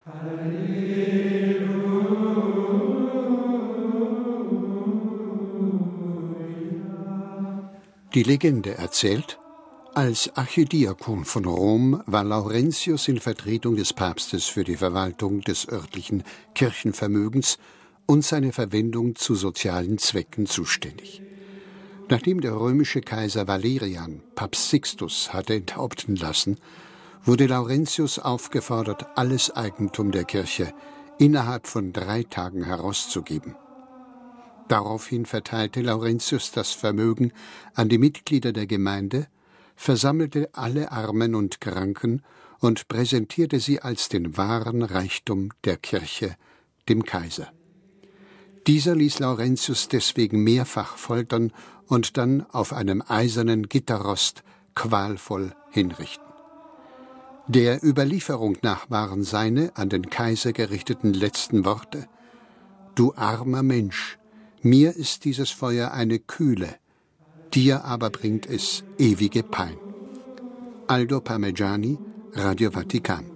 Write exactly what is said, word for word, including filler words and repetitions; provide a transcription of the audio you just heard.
Die Legende erzählt, als Archidiakon von Rom war Laurentius in Vertretung des Papstes für die Verwaltung des örtlichen Kirchenvermögens und seine Verwendung zu sozialen Zwecken zuständig. Nachdem der römische Kaiser Valerian Papst Sixtus hatte enthaupten lassen, wurde Laurentius aufgefordert, alles Eigentum der Kirche innerhalb von drei Tagen herauszugeben. Daraufhin verteilte Laurentius das Vermögen an die Mitglieder der Gemeinde, versammelte alle Armen und Kranken und präsentierte sie als den wahren Reichtum der Kirche dem Kaiser. Dieser ließ Laurentius deswegen mehrfach foltern und dann auf einem eisernen Gitterrost qualvoll hinrichten. Der Überlieferung nach waren seine an den Kaiser gerichteten letzten Worte: »Du armer Mensch, mir ist dieses Feuer eine Kühle, dir aber bringt es ewige Pein.« Aldo Parmegiani, Radio Vatikan.